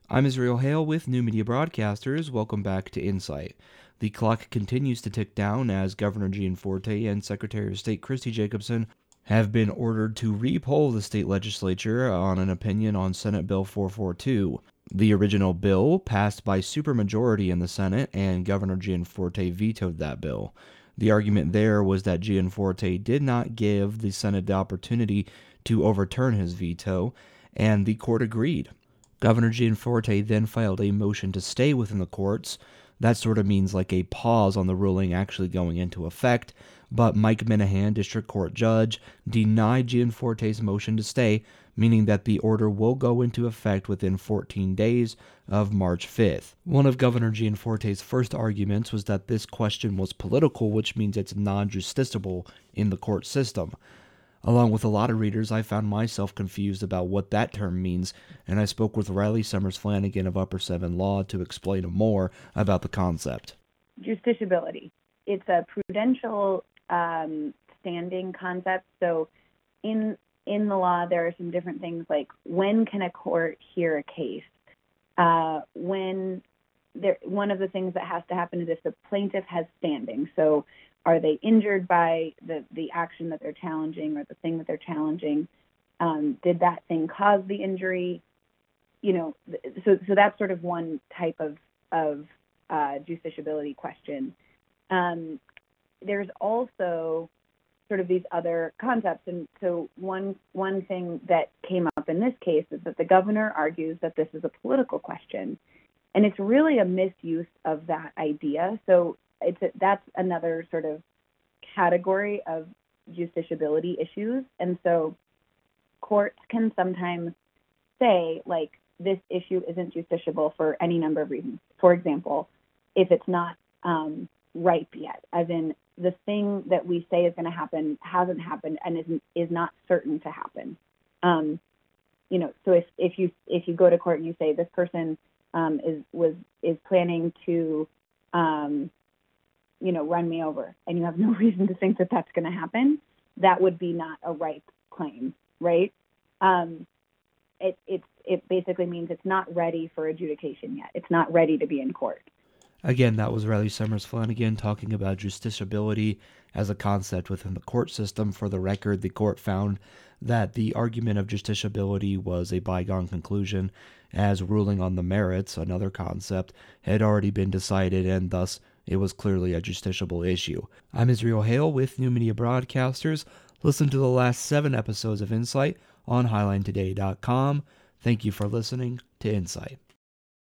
I'm Israel Hale with New Media Broadcasters. Welcome back to Insight. The clock continues to tick down as Governor Gianforte and Secretary of State Christy Jacobson have been ordered to repoll the state legislature on an opinion on Senate Bill 442. The original bill passed by supermajority in the Senate, and Governor Gianforte vetoed that bill. The argument there was that Gianforte did not give the Senate the opportunity to overturn his veto, and the court agreed. Governor Gianforte then filed a motion to stay within the courts. That sort of means like a pause on the ruling actually going into effect, but Mike Minahan, district court judge, denied Gianforte's motion to stay, meaning that the order will go into effect within 14 days of March 5th. One of Governor Gianforte's first arguments was that this question was political, which means it's non-justiciable in the court system. Along with a lot of readers, I found myself confused about what that term means, and I spoke with Riley Summers Flanagan of Upper 7 Law to explain more about the concept. Justiciability. It's a prudential standing concept. So in the law, there are some different things like when can a court hear a case? One of the things that has to happen is if the plaintiff has standing. So are they injured by the action that they're challenging or the thing that they're challenging? Did that thing cause the injury? So that's sort of one type of justiciability question. There's also sort of these other concepts. And so one thing that came up in this case is that the governor argues that this is a political question. And it's really a misuse of that idea. So that's another sort of category of justiciability issues. And so courts can sometimes say, like, this issue isn't justiciable for any number of reasons. For example, if it's not ripe yet, as in the thing that we say is going to happen hasn't happened and is not certain to happen. So if you go to court and you say this person is planning to run me over, and you have no reason to think that that's going to happen, that would be not a ripe claim, right? It basically means it's not ready for adjudication yet. It's not ready to be in court. Again, that was Riley Summers Flanagan talking about justiciability as a concept within the court system. For the record, the court found that the argument of justiciability was a bygone conclusion, as ruling on the merits, another concept, had already been decided, and thus it was clearly a justiciable issue. I'm Israel Hale with New Media Broadcasters. Listen to the last 7 episodes of Insight on HighlineToday.com. Thank you for listening to Insight.